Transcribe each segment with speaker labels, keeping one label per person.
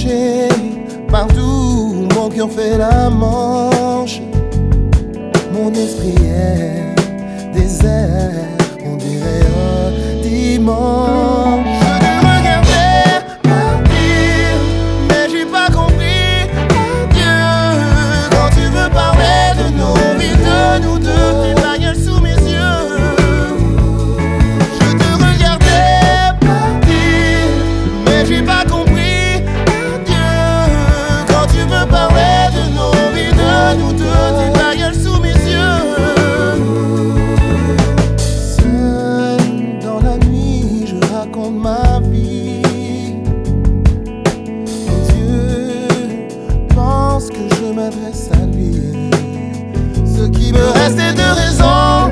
Speaker 1: cherché partout, mon cœur fait la manche. Mon esprit est désert, on dirait un dimanche. Je te regardais partir, mais j'ai pas compris. Adieu, quand tu veux parler de nos vies, de nous deux, tes baguettes sous mes yeux. Je te regardais partir, mais j'ai pas compris. Adieu, quand tu veux parler de nos vies, de nous deux, tes baguettes sous mes yeux. Seul dans la nuit, je raconte ma vie. Mon Dieu pense que je m'adresse à lui. Ce qui me restait de raison,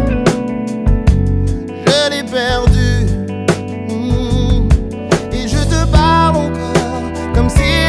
Speaker 1: je l'ai perdu. Et je te parle encore comme si